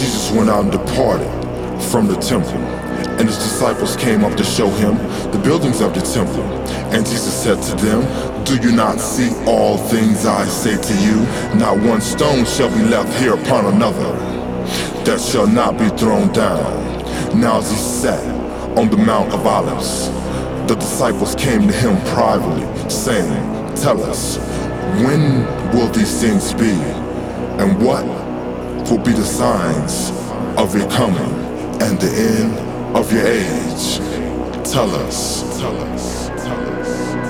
Jesus went out and departed from the temple, and his disciples came up to show him the buildings of the temple. And Jesus said to them, "Do you not see all things I say to you? Not one stone shall be left here upon another that shall not be thrown down." Now as he sat on the Mount of Olives, the disciples came to him privately, saying, "Tell us, when will these things be? And what will be the signs of your coming and the end of your age? Tell us, tell us, tell us."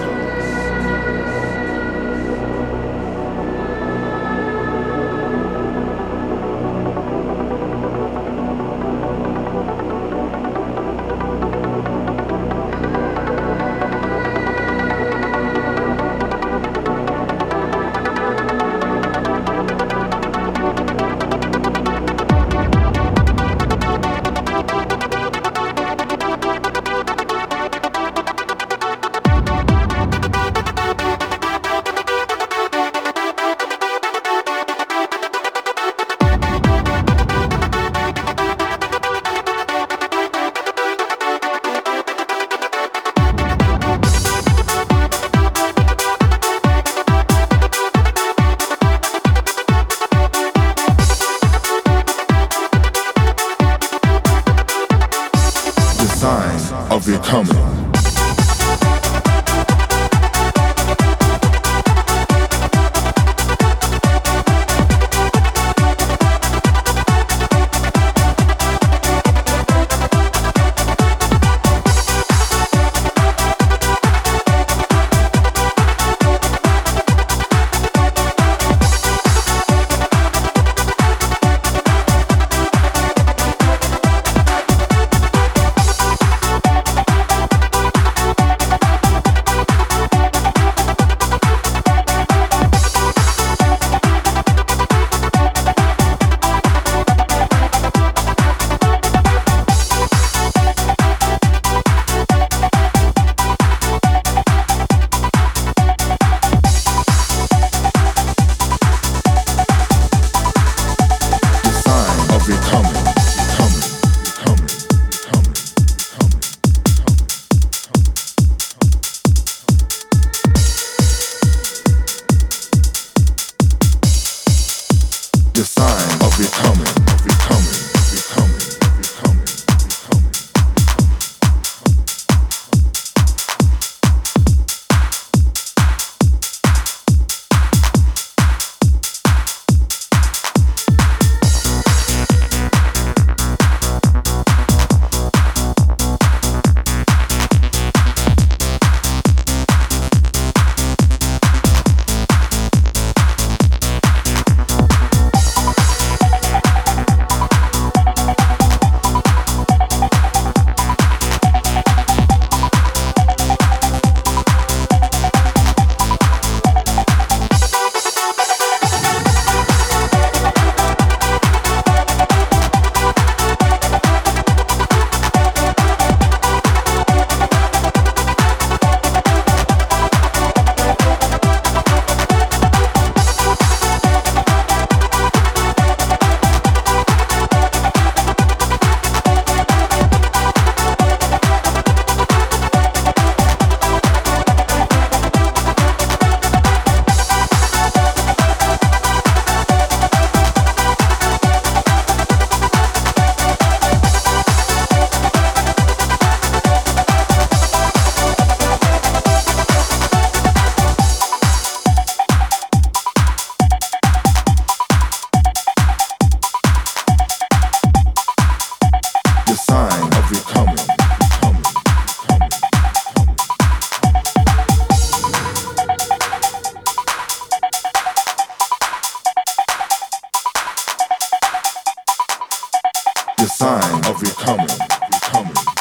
Of your coming. The sign of your coming, of your coming, of your coming, of your coming, the sign of your coming, your coming.